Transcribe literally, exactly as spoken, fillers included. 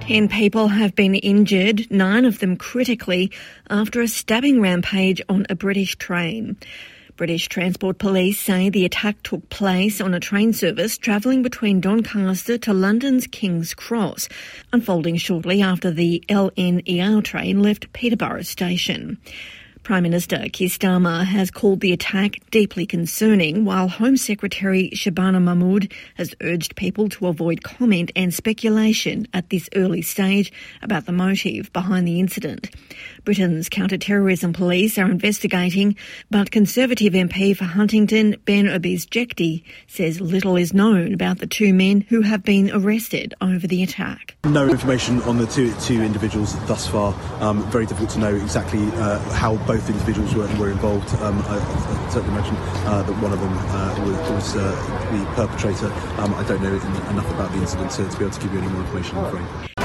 Ten people have been injured, nine of them critically, after a stabbing rampage on a British train. British Transport Police say the attack took place on a train service travelling between Doncaster to London's King's Cross, unfolding shortly after the L N E R train left Peterborough Station. Prime Minister Keir Starmer has called the attack deeply concerning, while Home Secretary Shabana Mahmood has urged people to avoid comment and speculation at this early stage about the motive behind the incident. Britain's counter-terrorism police are investigating, but Conservative M P for Huntington, Ben Obies-Jekti, says little is known about the two men who have been arrested over the attack. No information on the two two individuals thus far. Um, very difficult to know exactly uh, how both individuals were, were involved. Um, I, I certainly imagine uh, that one of them uh, was, was uh, the perpetrator. Um, I don't know enough about the incident to, to be able to give you any more information, I'm afraid.